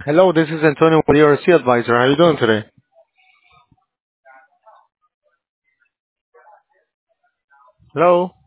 Hello, this is Antonio with your C advisor. How are you doing today? Hello?